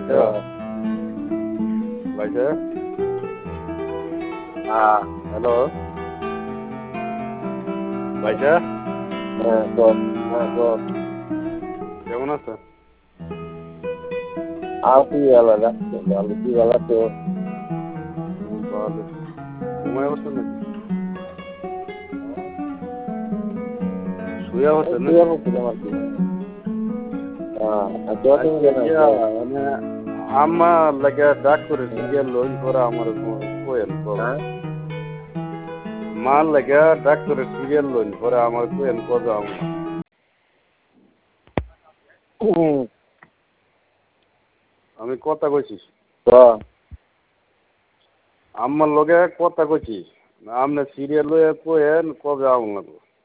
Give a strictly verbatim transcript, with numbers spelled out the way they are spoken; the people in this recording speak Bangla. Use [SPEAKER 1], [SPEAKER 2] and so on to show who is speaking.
[SPEAKER 1] ভাইসা ভাইসা
[SPEAKER 2] হ্যাঁ
[SPEAKER 1] হ্যালো ভাইসা
[SPEAKER 2] হ্যাঁ বল হ্যাঁ বল
[SPEAKER 1] কেমন আছো?
[SPEAKER 2] আর কি ভালো রাখছে ভালো কি ভালো তো
[SPEAKER 1] ভালো ঘুমায় বসছেন নাকি? শুয়ে বসছেন
[SPEAKER 2] তুই
[SPEAKER 1] নাকি?
[SPEAKER 2] আমার কি আমার কি হ্যাঁ আচ্ছা তুমি জানো
[SPEAKER 1] ইয়া, মানে আমার লাগে ডাক্তার সিরিয়াল লোন করে আমার কোয়েন
[SPEAKER 2] হ্যাঁ
[SPEAKER 1] মার লাগে ডাক্তার সিরিয়াল লোন করে আমার কোয়েন কবে আমার
[SPEAKER 2] হুম
[SPEAKER 1] আমি কথা কইছি
[SPEAKER 2] তো
[SPEAKER 1] আমার লগে কথা কইছি আপনি সিরিয়াল লয়ে কোয়েন কবে আমার লাগবে